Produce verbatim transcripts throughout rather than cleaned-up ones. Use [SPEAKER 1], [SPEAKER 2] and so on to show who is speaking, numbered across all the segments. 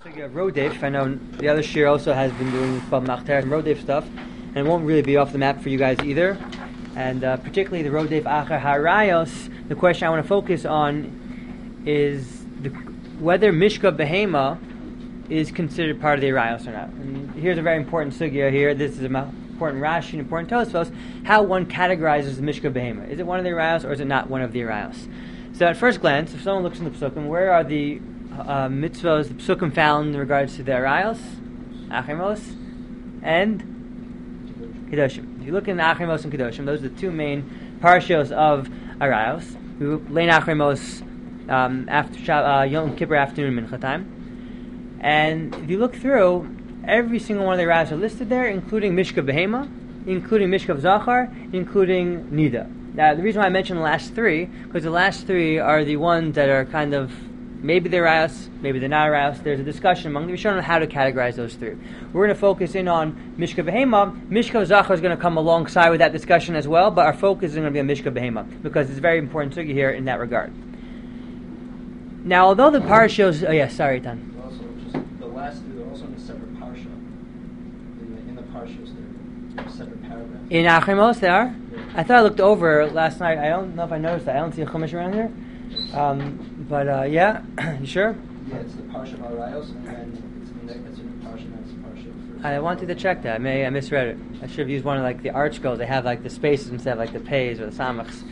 [SPEAKER 1] So you have Rodef. I know the other shir also has been doing Bab Machter and Rodef stuff, and it won't really be off the map for you guys either. And uh, particularly the Rodef Achar Harayos, the question I want to focus on is the, whether Mishka Behema is considered part of the Arayos or not. And here's a very important sugya here. This is an important Rashi and important Tosfos, how one categorizes the Mishka Behema. Is it one of the Arayos or is it not one of the Arayos? So at first glance, if someone looks in the Pesukim, where are the uh, mitzvahs, the Pesukim found in regards to the Arayos, Achimos, and Kedoshim? If you look in Achimos and Kedoshim, those are the two main parshos of Arayos. We lay Achimos um, after uh, Yom Kippur afternoon Mincha time. And if you look through, every single one of the Arayos are listed there, including Mishka Behema, including Mishka Zachar, including Nida. Now, the reason why I mentioned the last three, because the last three are the ones that are kind of, maybe they're Arayos, maybe they're not Arayos. There's a discussion among the Rishonim on how to categorize those three. We're going to focus in on Mishka Behema. Mishka Zachar is going to come alongside with that discussion as well, but our focus is going to be on Mishka Behema, because it's very important to here in that regard. Now, although the parashos, oh yeah, sorry, Tan.
[SPEAKER 2] Also, just the last three, they're also in a separate parsha. In the, in the parashos, they're in separate paragraphs.
[SPEAKER 1] In Achimos, they are? Yeah. I thought I looked over last night. I don't know if I noticed that. I don't see a chumash around here. Um, but uh, yeah, you sure?
[SPEAKER 2] Yeah, it's the parsha of Arayos, and then it's in the, it's in the parsha, and it's the parsha of
[SPEAKER 1] I wanted to check that. Maybe I misread it. I should have used one of like the arch goals. They have like the spaces instead of like the pays or the samachs.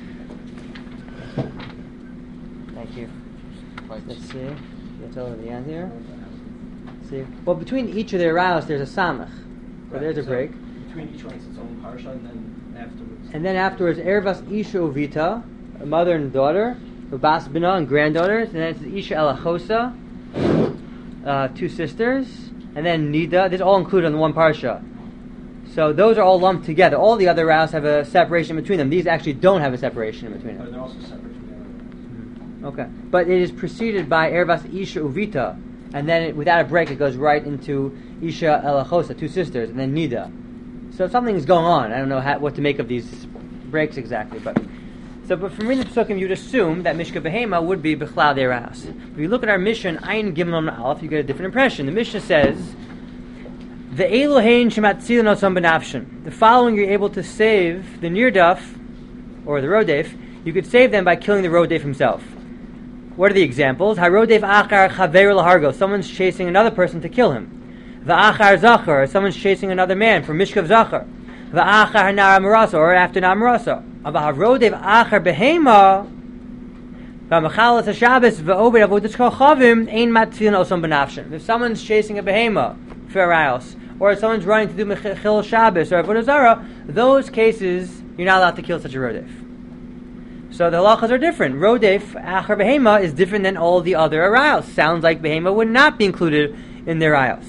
[SPEAKER 1] Thank you. Let's see. It's over the end here. Let's see. Well, between each of the Arayos, there's a samach. So
[SPEAKER 2] right.
[SPEAKER 1] there's a
[SPEAKER 2] so
[SPEAKER 1] break.
[SPEAKER 2] Between each one, it's its own parsha, and then afterwards.
[SPEAKER 1] And then afterwards, Ervas Isha Uvita, a mother and daughter, Bas Bina and granddaughters, and then it's Isha Elachosa, uh, two sisters, and then Nida. This is all included in the one parsha. So those are all lumped together. All the other Arayos have a separation between them. These actually don't have a separation in between them.
[SPEAKER 2] But they're also separate from the other Arayos.
[SPEAKER 1] Okay, but it is preceded by Ervas Isha Uvita, and then it, without a break, it goes right into Isha Elachosa, two sisters, and then Nida. So something is going on. I don't know how, what to make of these breaks exactly, but so. But from reading the Pesukim, you'd assume that Mishka Behema would be Bechlal the Arayos. If you look at our Mishnah, Ayin Gimel Aleph, you get a different impression. The Mishnah says, "The Elohein Shematzilin Osam Benafshin." The following, you're able to save the Nirdaf or the Rodef. You could save them by killing the Rodef himself. What are the examples? Harodef achar chaver lahargo. Someone's chasing another person to kill him. Va'achar zachar. Someone's chasing another man for mishkav zachar. Va'achar nara marasa, or after nara marasa. Harodef achar behema. Va'machalas hashabbos va'obed avodas kol chavim ein matzilin osam benafshin. If someone's chasing a behema for Arayos, or if someone's running to do mechil Shabbos or avodah zara, those cases you're not allowed to kill such a rodef. So the halachas are different. Rodef, Achar Behema, is different than all the other Arayos. Sounds like Behema would not be included in the Arayos.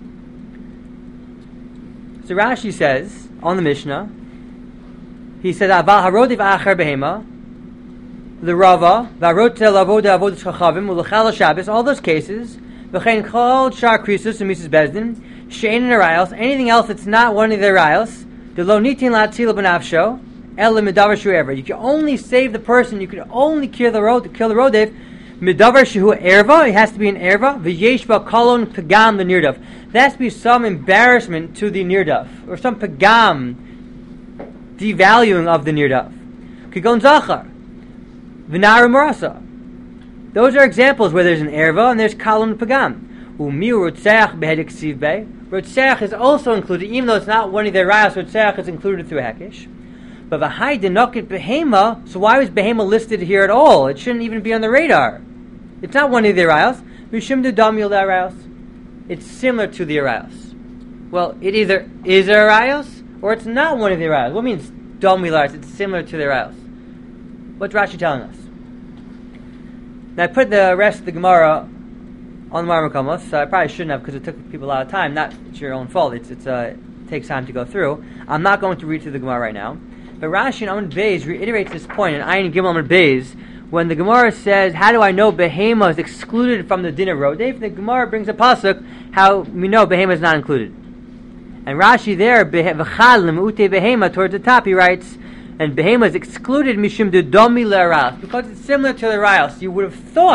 [SPEAKER 1] So Rashi says, on the Mishnah, he said, Aval HaRodef Achar Behema, the Rava, V'arot Lavoda Avodas Chachavim, U'lechal Shabbos, all those cases, V'chein Chol Shar Krisus and Missus Bezdin, Shein and Arayos, anything else that's not one of the Arayos, the Lo Nitin La'atzila B'nafsho, you can only save the person. You can only kill the road, kill the rodef. Midavar shehu erva. It has to be an erva. V'yeshba kolon pagam the nirdaf. There has to be some embarrassment to the nirdaf, or some pagam devaluing of the nirdaf. Kigon zachar, v'nara marasa. Those are examples where there's an erva and there's kolon pagam. Umi rotzeach behedik sivbei. Rotzeach is also included, even though it's not one of the rayos. Rotzeach is included through hekesh. But v'hai denokit behema, so why was behema listed here at all? It shouldn't even be on the radar. It's not one of the arayos. Mishum de damil de arayos. It's similar to the arayos. Well, it either is a arayos or it's not one of the arayos. What means damil arayos? It's similar to the arayos. What's Rashi telling us? Now I put the rest of the Gemara on the Marmakamos, so I probably shouldn't have because it took people a lot of time. Not it's your own fault. It's it's uh, it takes time to go through. I'm not going to read through the Gemara right now. But Rashi in Amud Beis reiterates this point in Ayin Gimel Amud Beis when the Gemara says, "How do I know behema is excluded from the din of rodef?" The Gemara brings a pasuk how we know behema is not included. And Rashi there, v'chal l'meute behema, towards the top, he writes, and behema is excluded mishum de domi le'arayos, because it's similar to the rayos. You would have thought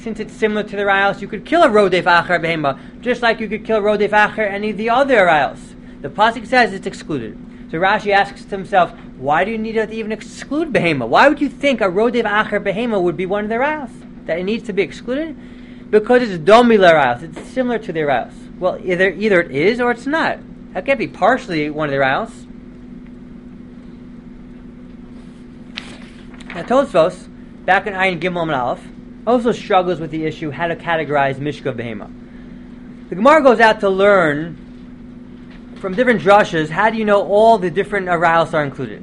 [SPEAKER 1] since it's similar to the Rayos, you could kill a Rodef Acher Behema, just like you could kill Rodef Acher any of the other Rayos. The pasuk says it's excluded. So Rashi asks to himself, why do you need to even exclude Behema? Why would you think a Rodef Acher Behema would be one of the Rayos? That it needs to be excluded? Because it's Domi Rayos. It's similar to the Rayos. Well, either either it is or it's not. That can't be partially one of the Rayos. Now Tosfos, back in Ayin Gimel and Aleph, also struggles with the issue how to categorize Mishka Behema. The Gemara goes out to learn from different drushes how do you know all the different Arayos are included,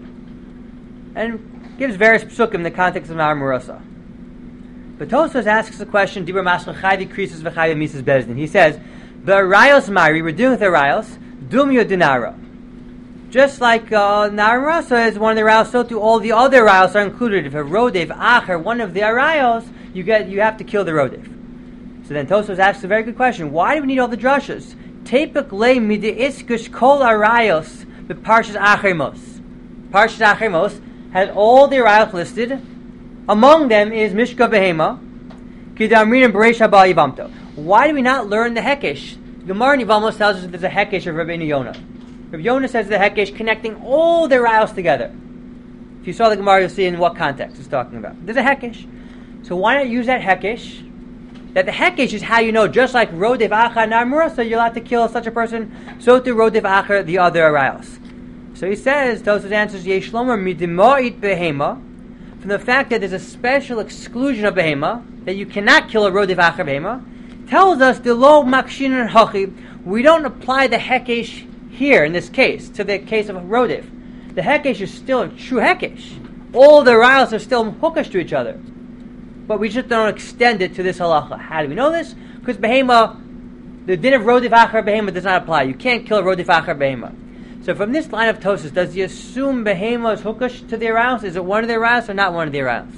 [SPEAKER 1] and gives various psukim in the context of Nar Marasa. But Tosfos asks the question, Dibur Mascha Chayvi Krisus V'Chayvi Misas Bezdin. He says, the Arayos Mari, we're dealing with Arayos, Dumyo Dinara. Just like uh, Nar Marasa is one of the Arayos, so too all the other Arayos are included. If a Rodev Acher, one of the Arayos, you get you have to kill the Rodev. So then Tosfos asks a very good question, why do we need all the drushes? Tepek le mide iskush kol Arayos the Parshas Achemos. Parshas Achemos has all the Arayos listed. Among them is Mishka Behema, Kidamrin and Beresh Haba Yivamto. Why do we not learn the Hekesh? Gemara in Yivamos tells us that there's a Hekesh of Rabbeinu Yonah. Rabbi Yonah says the Hekesh connecting all the Rayos together. If you saw the Gemara, you'll see in what context it's talking about. There's a Hekesh. So why not use that Hekesh? That the Hekesh is how you know, just like Rodev Acher Nar Marasa, you're allowed to kill such a person, so to Rodev Acher the other Rayos. So he says, Tosfos answers, Yesh Lomer midimoit behema, from the fact that there's a special exclusion of behema, that you cannot kill a Rodev Acher behema, tells us the lo makshin and hachi, we don't apply the Hekesh here in this case to the case of a Rodev. The Hekesh is still a true Hekesh. All the Rayos are still hookish to each other. But we just don't extend it to this halacha. How do we know this? Because behema, the din of Rodev Acher behema does not apply. You can't kill a Rodev Acher behema. So from this line of Tosfos, does he assume behema is hookish to the Arayos? Is it one of the Arayos or not one of the Arayos?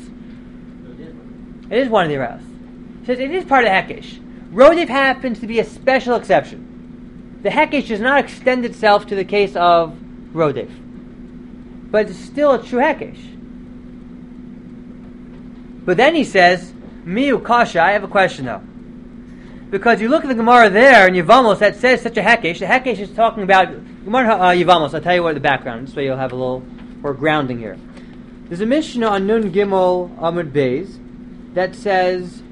[SPEAKER 1] It is one of the Arayos. He says it is part of the Hekesh. Rodev happens to be a special exception. The Hekesh does not extend itself to the case of Rodev. But it's still a true Hekesh. But then he says, Miu Kasha, I have a question though. Because you look at the Gemara there in Yevamos that says such a Hekesh. The Hekesh is talking about Gemara uh, Yevamos. I'll tell you what the background, this way you'll have a little more grounding here. There's a Mishnah on Nun Gimel Amud Beis that says,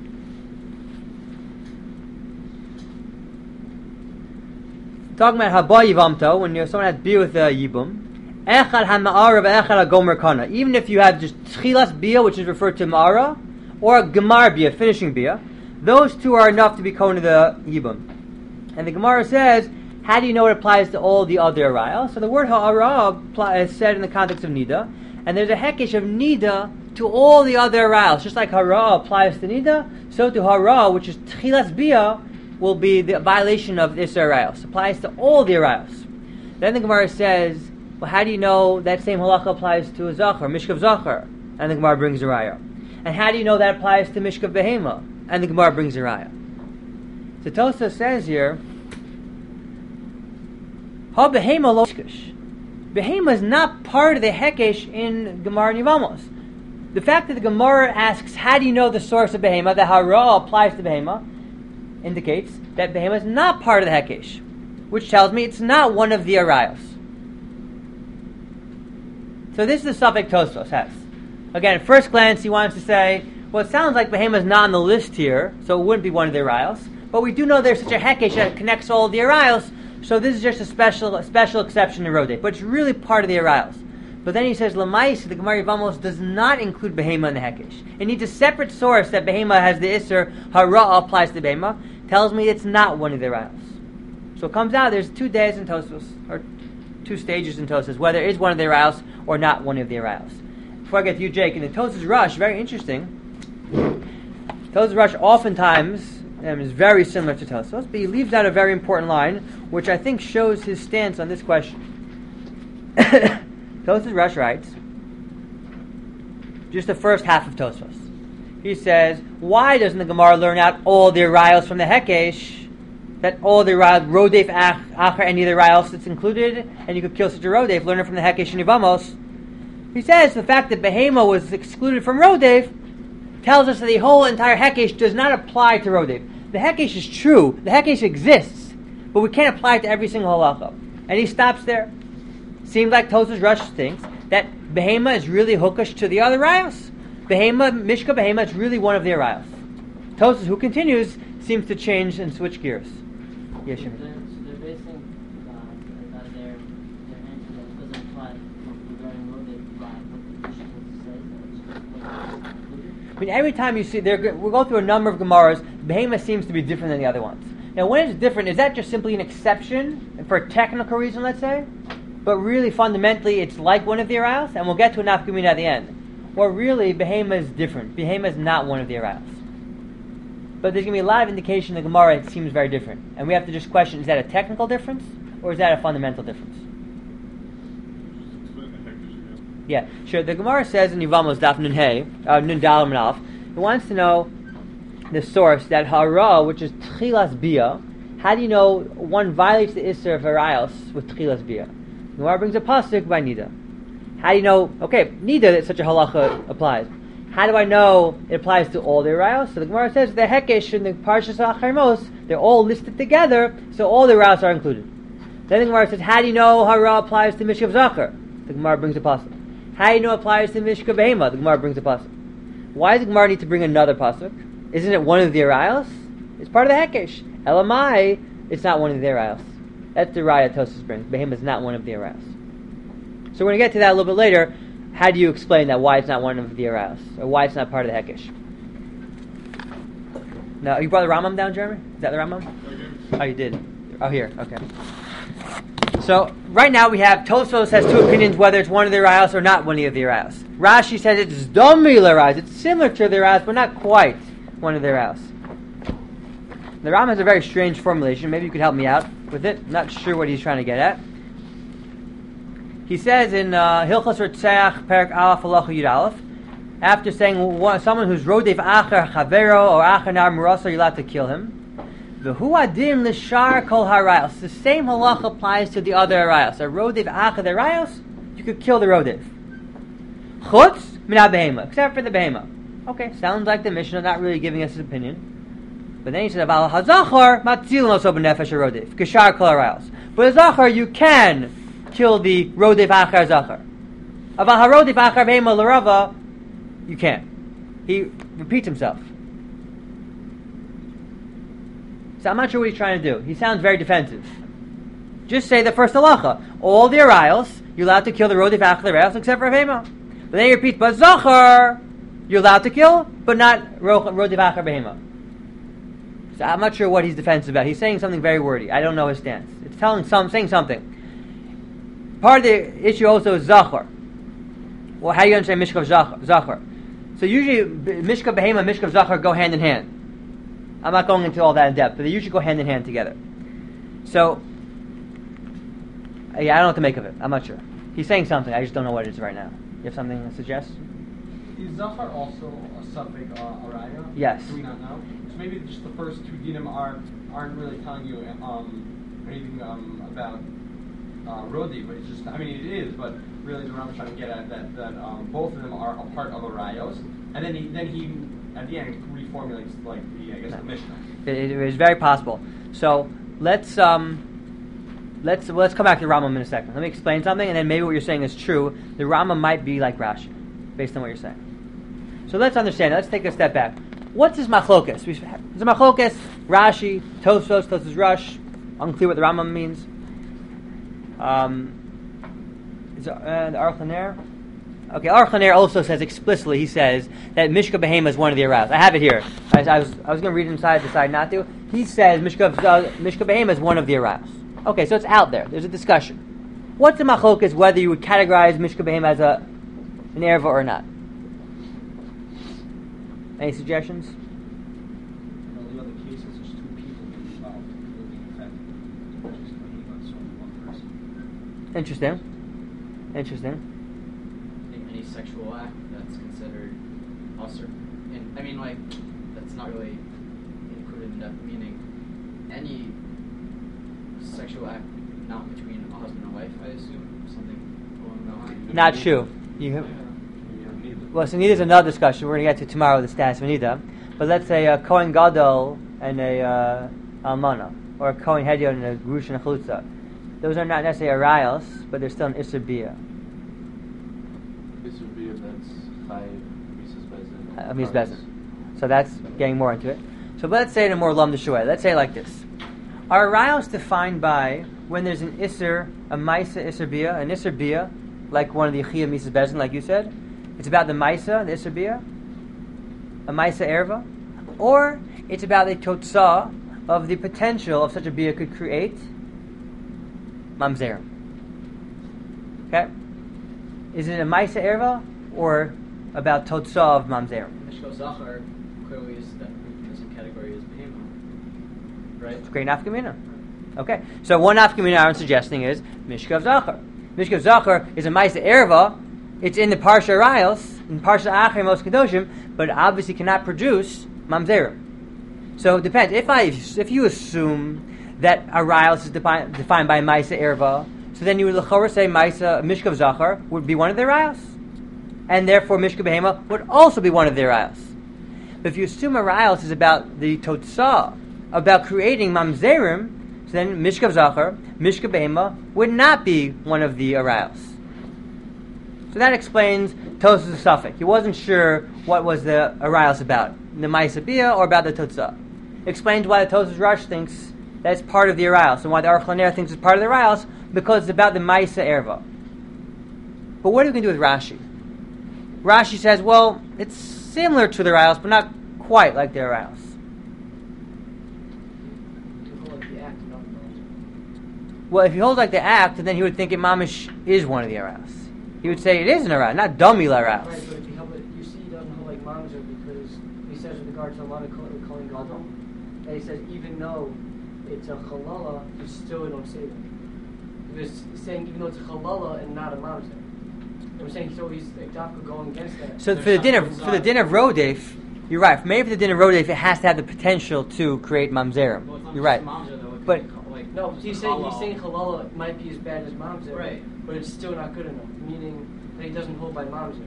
[SPEAKER 1] talking about Haba Yivamto, when you're, someone has beer with a Yibum, Echad HaMa'ara ve'echad HaGomer Kana. Even if you have just Tchilas Bia, which is referred to Ma'ara, or a Gemar Bia, finishing Bia, those two are enough to be Kona the Yibum. And the Gemara says, how do you know it applies to all the other Arayos? So the word Ha'ara is said in the context of Nida, and there's a Hekesh of Nida to all the other Arayos. Just like Hara applies to Nida, so to Hara, which is Tchilas Bia, will be the violation of this Arayos. Applies to all the Arayos. Then the Gemara says, well, how do you know that same halacha applies to a Zachar, Mishkav Zachar? And the Gemara brings a raya. And how do you know that applies to Mishkav Behema? And the Gemara brings a raya. So Tosfos says here, Ha Behema lo Mishkash. Behema is not part of the Hekesh in Gemara Yevamos. The fact that the Gemara asks, how do you know the source of Behema, the Hara applies to Behema, indicates that Behema is not part of the Hekesh, which tells me it's not one of the Arayos. So this is the suffix Tosfos has. Again, at first glance, he wants to say, well, it sounds like Behema is not on the list here, so it wouldn't be one of the Arayos. But we do know there's such a Hekesh that connects all of the Arayos, so this is just a special a special exception to Rodeh. But it's really part of the Arayos. But then he says, Lamais, the Gemara Yevamos does not include Behema in the Hekesh. It needs a separate source that Behema has the Isser, Hara applies to Behema, tells me it's not one of the Arayos. So it comes out, there's two days in Tosfos, or two stages in Tosfos, whether it is one of the Arayos or not one of the Arayos. Before I get to you, Jake, in the Tosfos Rush, very interesting. Tosfos Rush oftentimes um, is very similar to Tosfos, but he leaves out a very important line, which I think shows his stance on this question. Tosfos Rush writes, just the first half of Tosfos. He says, why doesn't the Gemara learn out all the Arayos from the Hekesh? That all the Arayos, Rodef, Acher, any of the Arayos that's included, and you could kill such a Rodef, learn it from the Hekesh and Yevamos. He says the fact that Behema was excluded from Rodef tells us that the whole entire Hekesh does not apply to Rodev. The Hekesh is true. The Hekesh exists, but we can't apply it to every single halacha. And he stops there. Seems like Tosas Rush thinks that Behema is really hookish to the other rayos. Behema, Mishka Behema is really one of the rayos. Tosas, who continues, seems to change and switch gears. Yes,
[SPEAKER 3] so, they're, so they're basing uh, that their, their answer that doesn't apply regarding Rodev by what the Mishnah says.
[SPEAKER 1] I mean, every time you see, we'll go through a number of Gemaras, Behema seems to be different than the other ones. Now, when it's different, is that just simply an exception for a technical reason, let's say? But really, fundamentally, it's like one of the Arayos, and we'll get to a Nafkamina at the end. Or really, Behema is different. Behema is not one of the Arayos. But there's going to be a lot of indication in the Gemara it seems very different. And we have to just question, is that a technical difference, or is that a fundamental difference? Yeah, sure. The Gemara says in Yevamos Daf Nun Hey, uh, Nun Dal Nun Alf, it wants to know the source that Hara, which is Tchilas Bia, how do you know one violates the Isser of Arayos with Tchilas Bia? The Gemara brings a pasuk by Nida. How do you know, okay, Nida that such a halacha applies. How do I know it applies to all the Arayos? So the Gemara says the Hekesh and the Parshas Acharmos, they're all listed together, so all the Arayos are included. Then the Gemara says, how do you know Hara applies to Mishkav Zachar? The Gemara brings a pasuk. How do you know it applies to Mishka Behema? The Gemara brings a pasuk. Why does the Gemara need to bring another pasuk? Isn't it one of the Arayos? It's part of the Hekesh. Elamai, it's not one of the Arayos. That's the Raya Tosas brings. Behema is not one of the Arayos. So we're going to get to that a little bit later. How do you explain that, why it's not one of the Arayos? Or why it's not part of the Hekesh? No, you brought the Rambam down, Jeremy? Is that the Rambam? Oh, you did. Oh, here. Okay. So, right now we have, Tosfos has two opinions whether it's one of the Arayos or not one of the Arayos. Rashi says it's Domi L'Arayos. It's similar to the Arayos, but not quite one of the Arayos. The Rambam has a very strange formulation. Maybe you could help me out with it. I'm not sure what he's trying to get at. He says in uh, Hilchos Rotzeach, Perak Aleph, Halacha Yud Aleph, after saying well, someone who's Rodev Acher Chavero or Acher Nar Murasa, you're allowed to kill him. V'hu adin l'shar kol harayos. The same halach applies to the other harayos. A rodev achad harayos, you could kill the rodev. Chutz min behema, except for the behema. Okay, sounds like the Mishnah not really giving us his opinion. But then he said, "Aval hazachar matzil noso b'nefesh rodev kishar kol harayos." But a zachar, you can kill the rodev achar zachar. Aval harodev achar behema l'rava, you can't. He repeats himself. So I'm not sure what he's trying to do. He sounds very defensive. Just say the first halacha. All the arayos, you're allowed to kill the rodif achar the arayos except for behema. But then he repeats, but zachar, you're allowed to kill, but not rodif achar behema. So I'm not sure what he's defensive about. He's saying something very wordy. I don't know his stance. It's telling some, saying something. Part of the issue also is zachar. Well, how do you understand mishkav zachar? So usually mishkav behema and mishkav zachar go hand in hand. I'm not going into all that in depth, but they usually go hand in hand together. So, yeah, I don't know what to make of it. I'm not sure. He's saying something. I just don't know what it is right now. You have something to suggest?
[SPEAKER 4] Is Zachar also a suffix uh, araya?
[SPEAKER 1] Yes.
[SPEAKER 4] Do we not know? So maybe just the first two dinim are, aren't really telling you um, anything um, about uh, Rodi, but it's just, I mean, it is, but really the Rambam is trying to get at that, that um, both of them are a part of arayos. And then he, then he at the end, reformulates like the, I guess, the Mishnah. It,
[SPEAKER 1] it is very possible. So let's um, let's let's come back to the Rambam in a second. Let me explain something, and then maybe what you're saying is true. The Rambam might be like Rashi, based on what you're saying. So let's understand. Let's take a step back. What's this machlokas? Is a machlokas Rashi, Tosfos, Tosfos Rush? Unclear what the Rambam means. Um, is it, uh, the Aruch LaNer? Okay, Aruch LaNer also says explicitly, he says that Mishka Behema is one of the Arayos. I have it here. I, I was I was going to read it inside, decided not to. He says Mishka, uh, Mishka Behema is one of the Arayos. Okay, so it's out there. There's a discussion. What's the machlokas whether you would categorize Mishka Behema as a, an erva or not? Any suggestions?
[SPEAKER 2] In all the other cases, there's two people involved in the effect, which is Behema, it's only one person.
[SPEAKER 1] Interesting. Interesting.
[SPEAKER 5] Any sexual act that's considered usher. And I mean, like, that's not really included in that, meaning any sexual act not between a husband and wife, I assume, something along the line.
[SPEAKER 1] Not true. You have,
[SPEAKER 4] You don't need the
[SPEAKER 1] Well, so Nida is another discussion. We're going to get to tomorrow the status of Nida. But let's say a Kohen Gadol and a uh, Almana, or a Kohen Hedion and a Grush and a Chalutza. Those are not necessarily Arayos, but they're still an Isser Bia.
[SPEAKER 6] Isser Bia, that's Chayiv, Mises Bezin.
[SPEAKER 1] Uh, Mises Bezin. So that's getting more into it. So let's say it in a more lumdish way. Let's say it like this. Are Arayos defined by when there's an Isser, a Maisa Isser Bia, an Isser Bia, like one of the Yechiyah Mises Bezin, like you said? It's about the Maisa, the Isser Bia, a Maisa Erva, or it's about the Totzah of the potential of such a Bia could create Mamzerim. Okay? Is it a Maisa Erva or about Totzah of Mamzerim?
[SPEAKER 5] Mishkav Zachar clearly is that in the same category as Behema, right?
[SPEAKER 1] It's great nafkamina. Okay, so one nafkamina I'm suggesting is Mishkav Zachar. Mishkav Zachar is a Maisa Erva. It's in the Parsha Arayos, in Parsha Achim Mos Kedoshim, but obviously cannot produce Mamzerim. So it depends. If I, if you assume that Arayos is defi- defined by Maisa Erva, so then you would l'chorah say Maisa Mishkav Zachar would be one of the Arayos, and therefore Mishkav Behema would also be one of the Arayos. But if you assume Arayos is about the Totzah, about creating Mamzerim, so then Mishkav Zachar, Mishkav Behema would not be one of the Arayos. So that explains Tosas' suffix. He wasn't sure what was the Arayos about, the Maisa Bia or about the Totzah. Explains why the Tosas Rush thinks that's part of the Arayos, and why the Aruch LaNer thinks it's part of the Arayos, because it's about the Maisa Erva. But what are we going to do with Rashi? Rashi says, well, it's similar to the Arayos, but not quite like the Arayos. Well, if he holds like the act, then he would think it mamish is one of the Arayos. He would say it is an Arayos, not dummy Arayos.
[SPEAKER 7] Right, but if you, help it, you see he doesn't hold like Mamzer because he says with regard to a lot of Kohen Gadol, that he says even though it's a Chalala, you still don't say that. He's saying even though it's a Chalala and not a Mamzer. I'm saying so he's like Dafka going against that.
[SPEAKER 1] So for the din of for the din of Rodef, you're right. Maybe for the din of Rodef, it has to have the potential to create Mamzerim.
[SPEAKER 5] Well, it's not
[SPEAKER 1] you're
[SPEAKER 5] just
[SPEAKER 1] right.
[SPEAKER 5] Mamzer, though. It
[SPEAKER 1] But-
[SPEAKER 5] could be called, like,
[SPEAKER 7] No, he's saying he's
[SPEAKER 5] halal.
[SPEAKER 7] saying Halala might be as bad as Mamzer,
[SPEAKER 5] Right.
[SPEAKER 7] but it's still not good enough. Meaning that he doesn't hold by Mamzer.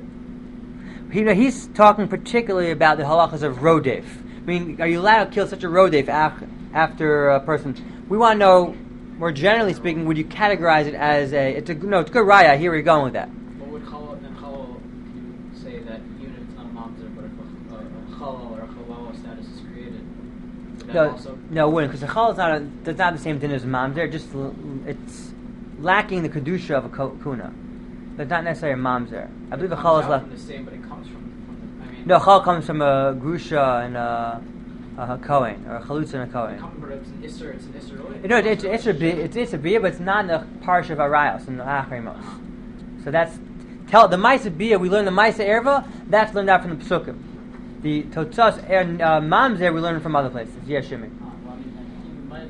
[SPEAKER 1] He, he's talking particularly about the halachas of Rodef. I mean, are you allowed to kill such a Rodef af- after a person? We want to know, more generally speaking, would you categorize it as a? It's a no. It's a good raya. Here we're going with that.
[SPEAKER 5] What would chalal and chalal you say that even if it's not a mamzer, but if a, a, a chalal or a chalala status is created, would that
[SPEAKER 1] No,
[SPEAKER 5] also?
[SPEAKER 1] no, it wouldn't, because the chal is not a, that's not the same thing as a mamzer. Just l- it's lacking the kedusha of a ko- kuna. But not necessarily a mamzer. I believe
[SPEAKER 5] It
[SPEAKER 1] the
[SPEAKER 5] comes
[SPEAKER 1] chal is
[SPEAKER 5] out
[SPEAKER 1] left.
[SPEAKER 5] from the same, but it comes from. from the, I mean,
[SPEAKER 1] No, chal comes from a grusha and a, a kohen, or a chalutza and a
[SPEAKER 5] it
[SPEAKER 1] kohen.
[SPEAKER 5] comes, but it's an isser. It's an isser. oil.
[SPEAKER 1] You know, it's it's a bia, it's it's a bia, but it's not in the parsha of Arayos in the Achrimos. So that's tell the Maisa bia. We learn the Maisa erva. That's learned out from the Pesukim. The Totzas and uh, Mamzer we learn from other places. Yeah, Shimmy.
[SPEAKER 3] Uh, well, I mean, I think he might have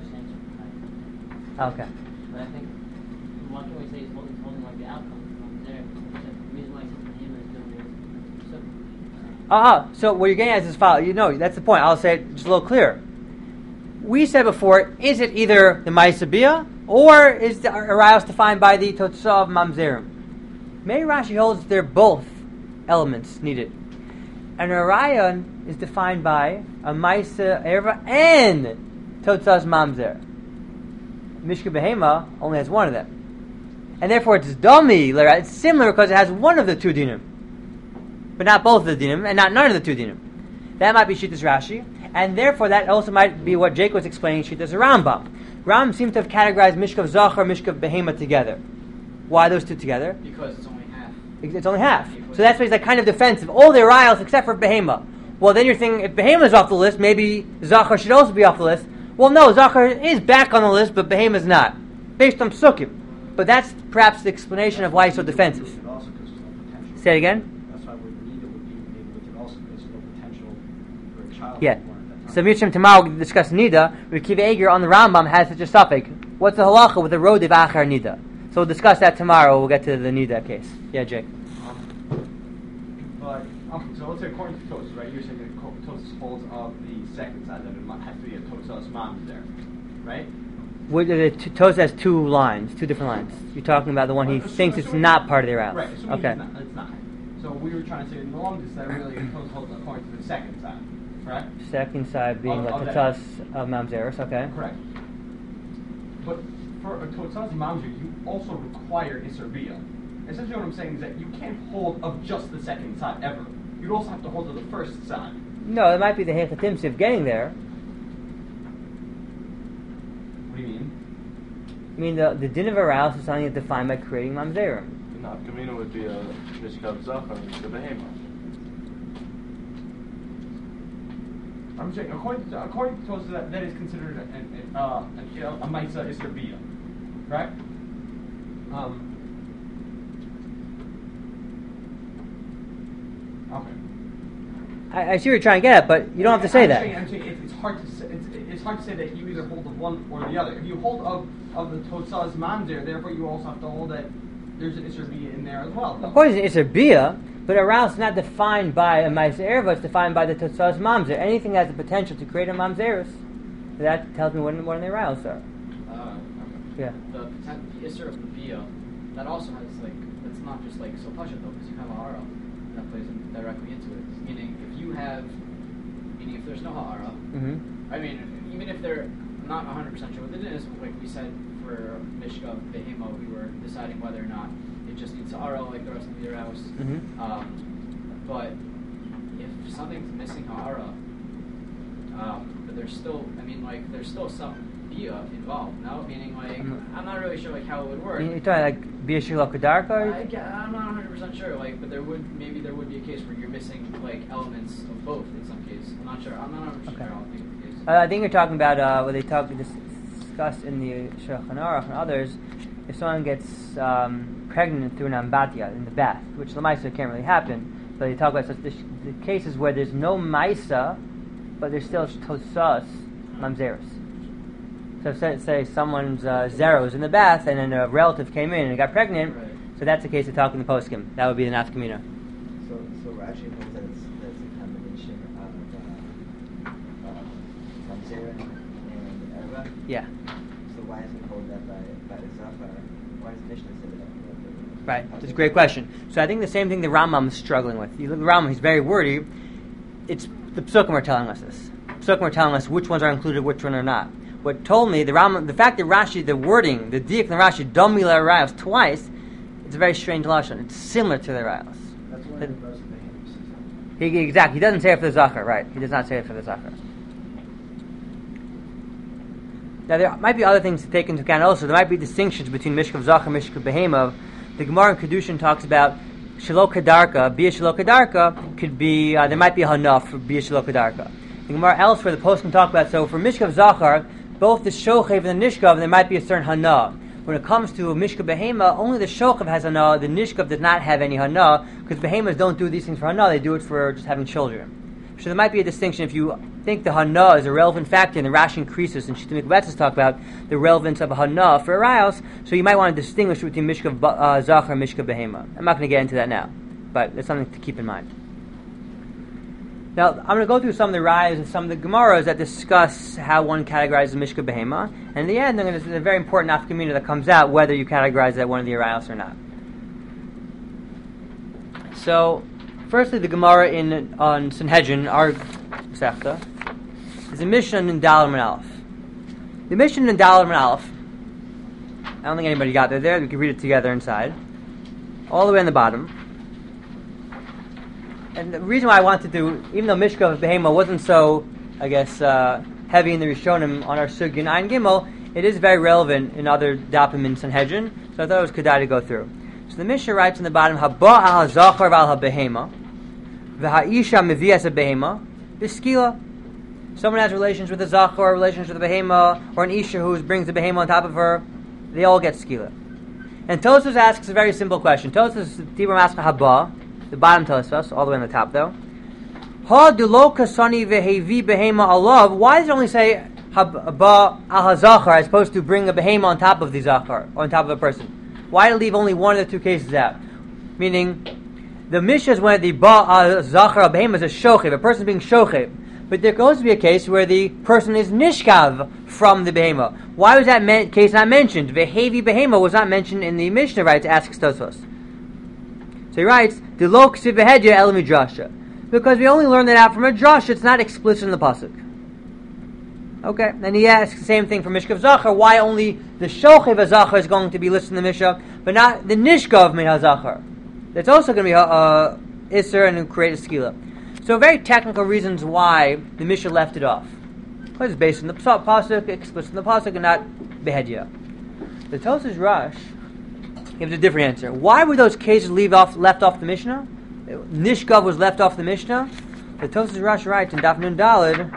[SPEAKER 3] changed it.
[SPEAKER 1] Okay.
[SPEAKER 3] But I think, what can we say, he's holding, he's holding like the outcome from there. The reason why he's him is doing it. So,
[SPEAKER 1] Uh-huh. So what you're getting at is this file. You know, that's the point. I'll say it just a little clearer. We said before, is it either the Maisa bia or is the Arayos defined by the Totzah of Mamzerim? Maybe Rashi holds they're both elements needed. An Arayon is defined by a Maisa Erva and Totzah's Mamzer. Mishka Behema only has one of them. And therefore it's dummy, it's similar because it has one of the two dinim. But not both of the dinim, and not none of the two dinim. That might be Shittas Rashi, and therefore that also might be what Jake was explaining Shittas Rambam. Rambam seems to have categorized Mishkav Zachar, Mishkav Behema together. Why those two together?
[SPEAKER 5] Because it's only half.
[SPEAKER 1] It's only half. So that's why he's like kind of defensive. All the Arayos except for Behema. Well, then you're thinking, if Behema is off the list, maybe Zachar should also be off the list. Well, no, Zachar is back on the list, but Behema is not. Based on Psukim. But that's perhaps the explanation of why he's so defensive.
[SPEAKER 2] It also because there's no potential.
[SPEAKER 1] Say it again?
[SPEAKER 2] That's why we need it would be maybe with it also because there's no potential for a child.
[SPEAKER 1] Yeah.
[SPEAKER 2] to be born at that
[SPEAKER 1] So
[SPEAKER 2] time.
[SPEAKER 1] Mishram tomorrow we'll discuss Nida. Rekiva Eger on the Rambam has such a suffix. What's the halacha with the road of Achar Nida? So we'll discuss that tomorrow. We'll get to the Nida case. Yeah, Jake.
[SPEAKER 4] Um, but um, so let's say according to Tosas, right? You're saying that Co- Tosas holds of the second side that it might have to be a Tosas mom there, right?
[SPEAKER 1] What, uh, t- Tosa has two lines, two different lines. You're talking about the one he
[SPEAKER 4] Assume-
[SPEAKER 1] thinks it's
[SPEAKER 4] assuming-
[SPEAKER 1] not part of the Arayos.
[SPEAKER 4] Right. Assuming
[SPEAKER 1] Okay.
[SPEAKER 4] It's not. It's not. So we were trying to say in the longest that really holds holds according to the second side, correct?
[SPEAKER 1] Second side being
[SPEAKER 4] Of-
[SPEAKER 1] like
[SPEAKER 4] of that.
[SPEAKER 1] Tatas of Mamzeris, okay.
[SPEAKER 4] Correct. But for a Totzaz Mamzer, you also require Isser Bia. Essentially what I'm saying is that you can't hold of just the second side ever. You'd also have to hold of the first side.
[SPEAKER 1] No, it might be the Hechatimsi of getting there.
[SPEAKER 4] What do you mean?
[SPEAKER 1] I mean, the, the din of arousal is something that's defined by creating Mamzerim.
[SPEAKER 6] The Nafkamina would be a Mishkav Zachar, the Behema.
[SPEAKER 4] I'm saying according to according to Totzaz, that, that is considered an, an, uh, an, a Maisa Isser Bia. Correct? Um, okay.
[SPEAKER 1] I, I see what you're trying to get at, but you don't have to say
[SPEAKER 4] I'm
[SPEAKER 1] that.
[SPEAKER 4] Saying, I'm saying it's, it's hard to say, it's, it's hard to say that you either hold of one or the other. If you hold of of the Totzaz Mamzer, therefore you also have to hold that there's an Isser Bia in there as well.
[SPEAKER 1] Of course, it's a bia, but arousal is not defined by a Maisa Erva, it's defined by the Totzaz Mamzer. Anything that has the potential to create a Mamzeris, that tells me when, when the arousals are.
[SPEAKER 5] Uh, okay.
[SPEAKER 1] Yeah.
[SPEAKER 5] The poten- the Isser of the Bia, that also has like, that's not just like so pasha though, because you have a hara that plays in directly into it. Meaning, if you have, meaning if there's no hara,
[SPEAKER 1] Mm-hmm.
[SPEAKER 5] I mean, even if they're not one hundred percent sure what it is, like we said for Mishka Behemo, we were deciding whether or not it just needs hara like the rest of the house.
[SPEAKER 1] Mm-hmm.
[SPEAKER 5] Um, but if something's missing hara, um, but there's still, I mean, like there's still some bia involved. No, meaning like
[SPEAKER 1] Mhm.
[SPEAKER 5] I'm not really sure like how it would work.
[SPEAKER 1] You're talking like bia shilok kadarka?
[SPEAKER 5] I, get- I'm not one hundred percent sure, like, but there would maybe there would be a case where you're missing like elements of both in some case. I'm not sure. I'm not one hundred percent
[SPEAKER 1] Okay.
[SPEAKER 5] sure. I don't think it's the case.
[SPEAKER 1] Uh, I think you're talking about uh, what they talk dis- discuss in the Shulchan Aruch and others. If someone gets um, pregnant through an ambatya in the bath, which lemaisa can't really happen, but they talk about such the, the cases where there's no maisa, but there's still tosas mamzeros. So say, say someone's uh, zero is in the bath, and then a relative came in and got pregnant.
[SPEAKER 5] Right.
[SPEAKER 1] So that's the case of talking the poskim. That would be the nafkamina.
[SPEAKER 8] So, so Rashi holds that it's, that's a combination of uh, uh, Mamzera and Erva.
[SPEAKER 1] Yeah.
[SPEAKER 8] So why does he hold that by, by the Zafar? Why does Mishnah say that?
[SPEAKER 1] Right, that's a great question. So I think the same thing the Rambam is struggling with. You look at Rambam; he's very wordy. It's the Psukim are telling us this. Psukim are telling us which ones are included, which one are not. What told me the Rambam, the fact that Rashi, the wording, the diak in the Rashi, dom mila rayos twice, it's a very strange lashon. It's similar to the rayos.
[SPEAKER 2] That's why
[SPEAKER 1] The-
[SPEAKER 2] the rest of the hand says that.
[SPEAKER 1] He exactly. He doesn't say it for the zachar, right? He does not say it for the zachar. Now there might be other things to take into account also. There might be distinctions between mishkav zachar and mishkav behema. The Gemara in Kedushin talks about shalok kadarka, bia shalok kadarka could be, uh, there might be a hanaf for bia shalok kadarka. The Gemara elsewhere, the post can talk about, so for mishkav zachar, both the shochev and the nishkav, there might be a certain hana. When it comes to mishkav behema, only the shochev has hana, the nishkav does not have any hana, because behemas don't do these things for hana, they do it for just having children. So there might be a distinction if you think the hana is a relevant factor, and the Rashi increases, and Shita Mikvetzes talk about the relevance of a hana for arouse, so you might want to distinguish between mishkav ba- uh, zachar and mishkav behema. I'm not going to get into that now, but it's something to keep in mind. Now, I'm going to go through some of the rayas and some of the Gemaras that discuss how one categorizes mishkav behema, and in the end, I'm going to, there's a very important nafkamina that comes out whether you categorize that one of the arayos or not. So, firstly, the Gemara in on Sanhedrin, our Sefta, is a Mishnah in Daled and Aleph. The Mishnah in Daled and Aleph, I don't think anybody got there. There, we can read it together inside, all the way on the bottom. And the reason why I want to do, even though Mishkav Behema wasn't so, I guess, uh, heavy in the Rishonim on our Sugya Ein Gimel, it is very relevant in other Dapim in Sanhedrin, so I thought it was kedai to go through. So the Mishnah writes in the bottom, Haba al zachar val ha behema, v'ha'isha mevias ha behema, b'skila. Someone has relations with a zachar, or relations with a behema, or an isha who brings the behema on top of her, they all get skila. And Tosfos asks a very simple question. Tosfos, Tibram asks Haba, the bottom Tosfos, all the way on the top though. Ha dulo kasani vehevi behema alav. Why does it only say haba al hazachar as opposed to bring a behema on top of the zachar, or on top of a person? Why to leave only one of the two cases out? Meaning, the Mishnah is when the ba al zachar al behema is a shochev, a person being shochev. But there can also be a case where the person is nishkav from the behema. Why was that me- case not mentioned? Vehevi behema was not mentioned in the Mishnah, right? To ask Tosfos. So he writes, "The lo ksiv behedya el midrasha," because we only learn that out from a drash. It's not explicit in the pasuk. Okay, and he asks the same thing for Mishkav Zachar. Why only the Shochev HaZachar is going to be listed in the Mishnah, but not the Nishkav Min HaZachar? That's also going to be a uh, Isser and create a Skila. So very technical reasons why the Mishnah left it off. Because it's based on the pasuk, explicit in the pasuk, and not Behedya. The Tosas Rush gives a different answer. Why were those cases leave off, left off the Mishnah? Nishkav was left off the Mishnah. The Tosas Rush writes in Daf Nun Daled,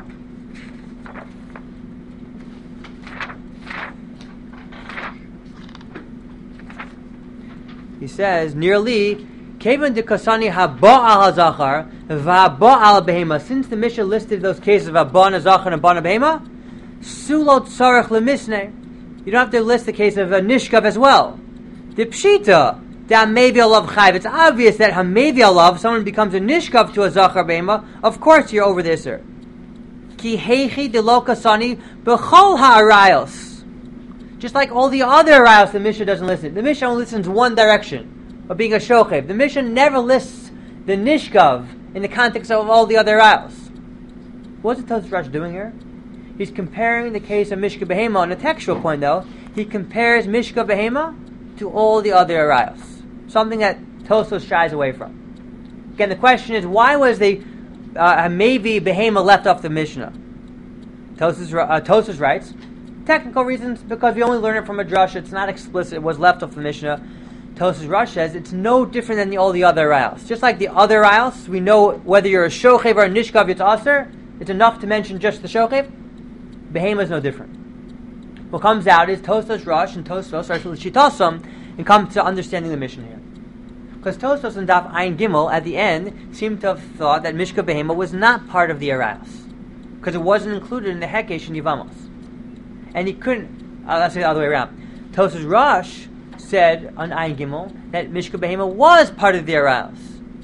[SPEAKER 1] he says, nearly, Kevan de Kasani haba al hazachar, v'haba al behema. Since the Mishnah listed those cases of haba and hazachar and haba and behema, sulot tzarech lemisne. You don't have to list the case of a nishkav as well. The pshita, the hamevi alav chayv. It's obvious that hamevi alav, someone becomes a nishkav to a zachar behema, of course you're over the isser. Ki heichi de lo kasani b'chol ha'arayos. Just like all the other arayos, the Mishnah doesn't listen. The Mishnah only listens one direction, of being a shochev. The Mishnah never lists the nishkav in the context of all the other arayos. What's the Tosas Rush doing here? He's comparing the case of Mishka Behema. On a textual point, though, he compares Mishka Behema to all the other arayos. Something that Tosas shies away from. Again, the question is, why was the uh, Hamevi Behema left off the Mishnah? Tosas, uh, Tosas writes, technical reasons, because we only learn it from a drush. It's not explicit. It was left off the Mishnah. Tosas Rush says it's no different than the, all the other rayos. Just like the other rayos, we know whether you're a shochev or a nishkav yitzaser. It's enough to mention just the shochev. Behema is no different. What comes out is Tosas Rush and Tosas are shitasam and come to understanding the Mishnah here. Because Tosas and Daf Ayin Gimel at the end seem to have thought that Mishka Behema was not part of the rayos because it wasn't included in the Hekesh and Yivamos. And he couldn't, uh, let's say the other way around. Tosas Rush said on Ayin Gimel that Mishka Behema was part of the arayos.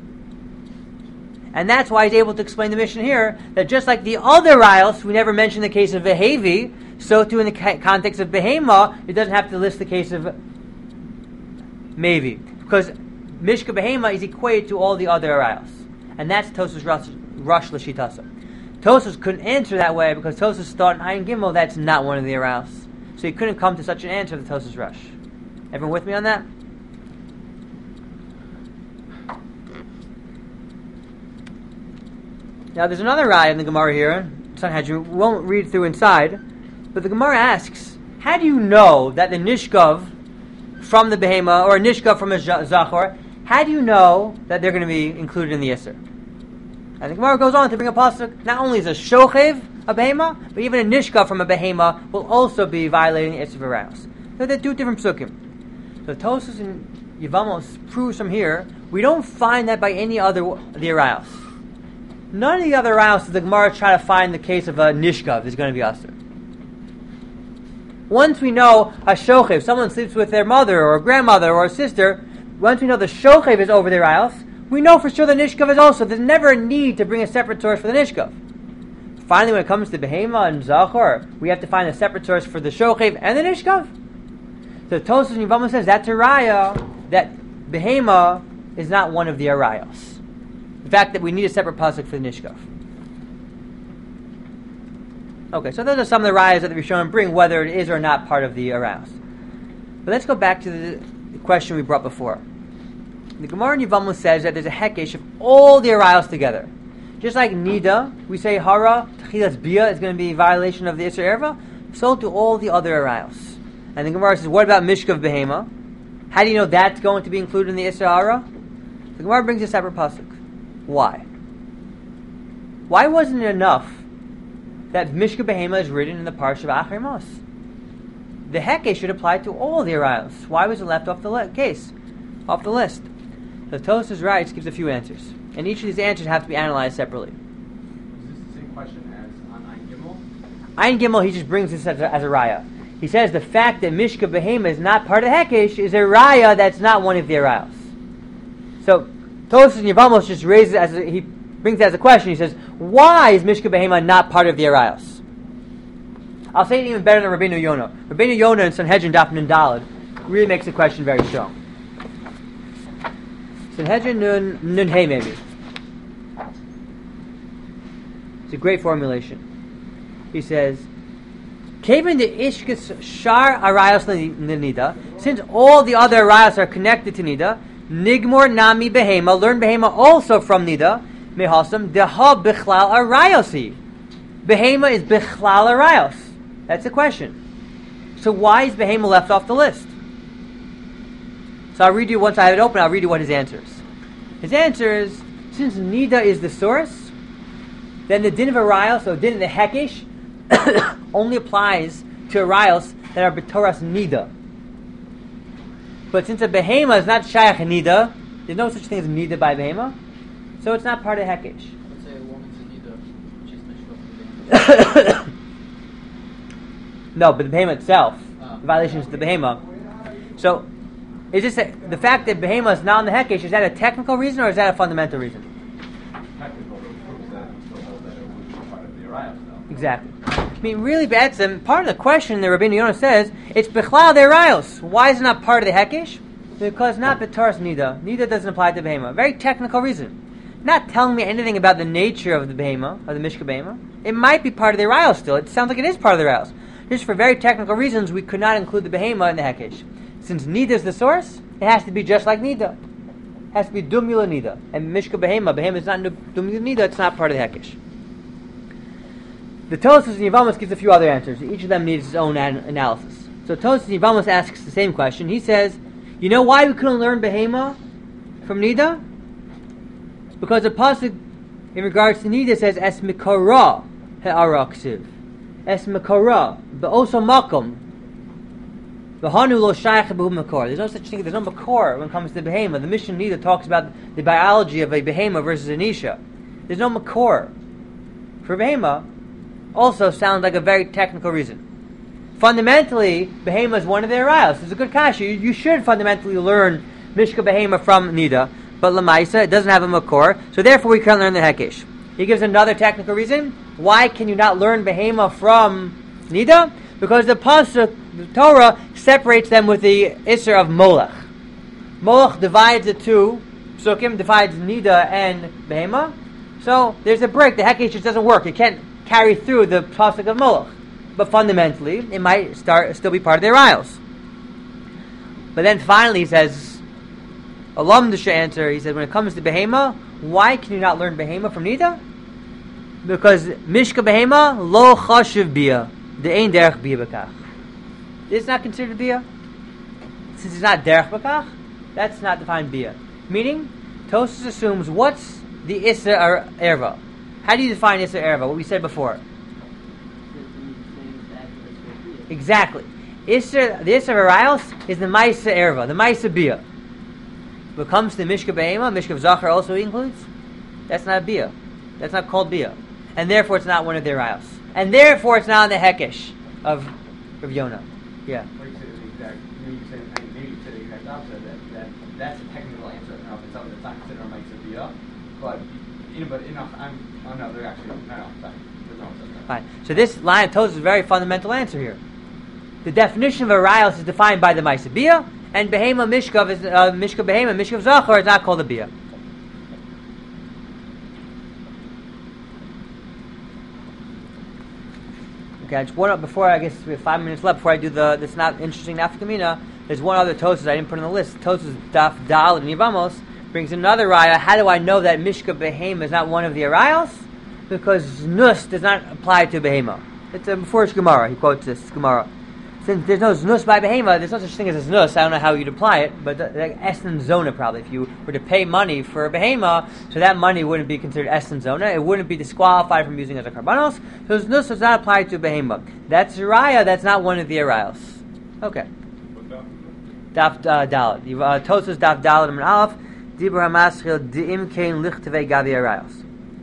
[SPEAKER 1] And that's why he's able to explain the Mishnah here, that just like the other arayos, we never mention the case of Vehevi, so too in the ca- context of Behema, it doesn't have to list the case of Mevi. Because Mishka Behema is equated to all the other arayos. And that's Tosas Rush, Rush L'Shitasa. Tosas couldn't answer that way because Tosas thought in Ayin Gimel that's not one of the arayos. So he couldn't come to such an answer to Tosas Rush. Everyone with me on that? Now there's another raya in the Gemara here. Sanhedrin won't read through inside, but the Gemara asks, how do you know that the nishkav from the behema or a nishkav from a zachor, how do you know that they're going to be included in the Isser? And the Gemara goes on to bring a pasuk. Not only is a shochev a behema, but even a nishkav from a behema will also be violating the Isser v'rayos. So they're two different psukim. So Tosas and Yevamos proves from here we don't find that by any other the arayos. None of the other arayos does the Gemara try to find the case of a nishkav is going to be asur. Once we know a shochev, someone sleeps with their mother or grandmother or sister, once we know the shochev is over the arayos, we know for sure the nishkav is also. There's never a need to bring a separate source for the nishkav. Finally, when it comes to behema and zachor, we have to find a separate source for the shochev and the nishkav. So Tosas and Yevamos says that's a raya that behema is not one of the arayos. The fact that we need a separate pasuk for the nishkav. Okay, so those are some of the rayas that the Rishonim bring, whether it is or not part of the arayos. But let's go back to the question we brought before. The Gemara in Yevamos says that there's a hekesh of all the arayos together. Just like nida, we say hara tchilas bia is going to be a violation of the Isser Erva, so do all the other arayos. And the Gemara says, what about Mishkav Behema? How do you know that's going to be included in the Isser Hara? The Gemara brings a separate pasuk. Why? Why wasn't it enough that Mishkav Behema is written in the parsha of Acharei Mos? The Heke should apply to all the arayos. Why was it left off the li- case, off the list? So Tosas writes, gives a few answers. And each of these answers have to be analyzed separately.
[SPEAKER 4] Is this the same question as on Ayin Gimel?
[SPEAKER 1] Ayin Gimel, he just brings this as a, as a raya. He says the fact that Mishka Behema is not part of the Hekesh is a raya that's not one of the arayos. So Tosas and Yevamos just raises it as a, he brings it as a question. He says, why is Mishka Behema not part of the arayos? I'll say it even better than Rabbeinu Yonah. Rabbeinu Yonah in Sanhedrin Daf Nun Daled really makes the question very strong. Sanhedrin Nun Nun Hey maybe. It's a great formulation. He says, Kevin the Ishkis Shar Arayos Nida, since all the other Arayos are connected to Nida, Nigmor Nami Behema, learn Behema also from Nida, Mehasam, Deha Bichlal Arayosi. Behema is Bichlal Arayos. That's the question. So why is Behema left off the list? So I'll read you, once I have it open, I'll read you what his answer is. His answer is, since Nida is the source, then the din of Arayos, or din of the Hekesh, only applies to Arayos that are B'toras Nida. But since a Behema is not Shayach Nida, there's no such thing as Nida by Behema, so it's not part of Hekesh.
[SPEAKER 5] Let's say a woman's a Nida, which is Mishloch.
[SPEAKER 1] No, but the Behema itself,
[SPEAKER 5] Oh.
[SPEAKER 1] the violation is the Behema. So, is this a, the fact that Behema is not in the Hekesh, is that a technical reason or is that a fundamental reason?
[SPEAKER 4] Technical proves that he still holds that it would be part of the Arayos, though.
[SPEAKER 1] Exactly. I mean, really, Batsim, part of the question that Rabbeinu Yonah says, it's Bechlal de Arayos. Why is it not part of the Hekesh? Because not B'toras Nida. Nida doesn't apply to Behema. Very technical reason. Not telling me anything about the nature of the Behema, of the Mishka Behema. It might be part of the Arayos still. It sounds like it is part of the Arayos. Just for very technical reasons, we could not include the Behema in the Hekesh. Since Nida is the source, it has to be just like Nida. It has to be Dumula Nida. And Mishka Behema, Behema is not Dumula Nida, it's not part of the Hekesh. The Tosfos and Yevamos gives a few other answers. Each of them needs its own an- analysis. So Tosfos and Yevamos asks the same question. He says, you know why we couldn't learn Behema from Nida? Because the pasuk in regards to Nida says, Es Mikara He'ara Ksiv. Es Mikara. But also Makom. V'hanu lo shayach b'hu makor. There's no such thing. There's no makor when it comes to behema. The Mishnah Nida talks about the biology of a behema versus an isha. There's no makor for behema. Also sounds like a very technical reason. Fundamentally, behema is one of the arayos. It's a good kasha. You, you should fundamentally learn mishka behema from Nida, but lamaisa it doesn't have a makor, so therefore we can't learn the hekesh. He gives another technical reason. Why can you not learn behema from Nida? Because the pasuk, the Torah, separates them with the Isser of Molech. Molech divides the two, Psukim divides Nida and Behema. So there's a break. The Hekesh just doesn't work. It can't carry through the pasuk of Molech. But fundamentally, it might start still be part of their Riles. But then finally he says, Alam Dusha answer, he says, when it comes to Behema, why can you not learn Behema from Nida? Because Mishka Behema, Lo Chashiv Bia. The ain derech bia bakach. This is not considered bia. Since it's not derech bakach, that's not defined bia. Meaning, Tosfos assumes what's the issa or erva. How do you define issa erva? What we said before. Exactly. Issa, the issa of arayos is the maisa erva, the maisa bia. When it comes to mishka be'ema, mishka zachar also includes. That's not bia. That's not called bia, and therefore it's not one of the arayos. And therefore, it's not in the hekesh of Rav Yonah. Yeah.
[SPEAKER 4] Or you said the exact, maybe you said, maybe you said the exact opposite. That, that that's a technical answer. No, it's not, it's not considered a mitzvah bia, but you know, but enough. I'm. Oh no, they're actually no, no. Sorry, there's no one.
[SPEAKER 1] Fine. So this line of Tosfos is a very fundamental answer here. The definition of arayos is defined by the ma'aseh bia, and behema mishkav is uh, mishka behema mishkav zachar is not called a bia. Okay, just one up before I guess we have five minutes left before I do the this not interesting nafkamina. There's one other Tosfos I didn't put on the list. Tosfos Daf Dal and Yevamos brings another raya. How do I know that Mishka Behema is not one of the arayos? Because Nus does not apply to Behema. It's a before Gemara. He quotes this Gemara. Since there's no Znus by Behema, there's no such thing as a Znus. I don't know how you'd apply it, but like Essen Zona probably. If you were to pay money for a Behema, so that money wouldn't be considered Essen Zona. It wouldn't be disqualified from using it as a Karbanos. So Znus does not apply to Behema. That's Raya, that's not one of the Arayos. Okay. Daf uh, Dalet. Uh, Tosfos Daf Dalet and Aleph. Dibur HaMaschil Di'im Kein Lichtevei Gavi Arayos.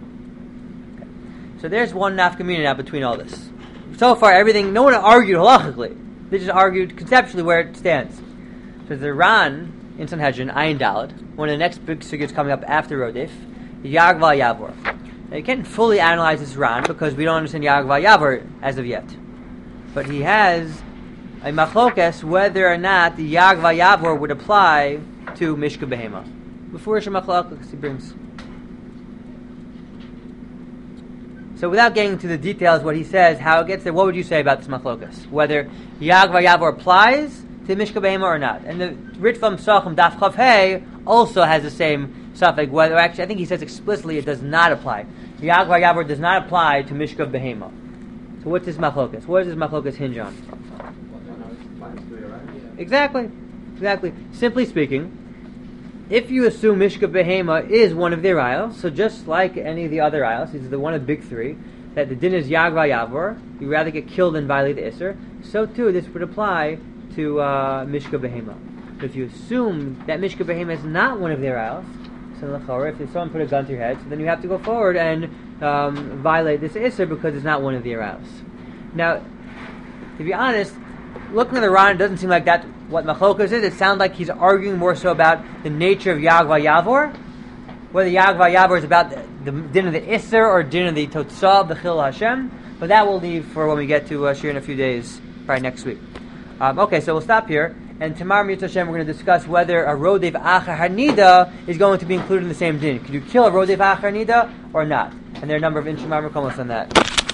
[SPEAKER 1] So there's one nafkamina now between all this. So far, everything, no one argued halachically. They just argued conceptually where it stands. So the Ran in Sanhedrin, Ayin Dalet, one of the next big sugyas coming up after Rodif, Yagval Yavor. Now you can't fully analyze this Ran because we don't understand Yagval Yavor as of yet. But he has a machlokes whether or not the Yagval Yavor would apply to Mishka Behema. Before Shemachlok, he brings. So without getting into the details, what he says, how it gets there, what would you say about this machlokas? Whether Yag Vayavor applies to Mishka Behema or not? And the Ritvam Sachem Daf Chav Hey also has the same suffix. Whether actually, I think he says explicitly it does not apply. Yag Vayavor does not apply to Mishka Behema. So what's this machlokas? What does this machlokas hinge on? Exactly, exactly. Simply speaking, if you assume Mishka Behema is one of their aisles, so just like any of the other aisles, these are the one of the big three, that the din is Yag Vayavor, you rather get killed than violate the Isser, so too this would apply to uh, Mishka Behema. But if you assume that Mishka Behema is not one of their aisles, so if someone put a gun to your head, so then you have to go forward and um, violate this Isser because it's not one of their aisles. Now, to be honest, looking at the Ran, it doesn't seem like that's what Machlokas is. It sounds like he's arguing more so about the nature of Yag Vayavor, whether Yag Vayavor is about the, the din of the Isser or din of the Totzah, the Chil Hashem. But that we'll leave for when we get to uh, Shir in a few days, probably next week. Um, okay, so we'll stop here. And tomorrow, Mitzvah Hashem, we're going to discuss whether a Rodev Achar Hanida is going to be included in the same din. Could you kill a Rodev Achar Hanida or not? And there are a number of Inshimam Rekomos on that.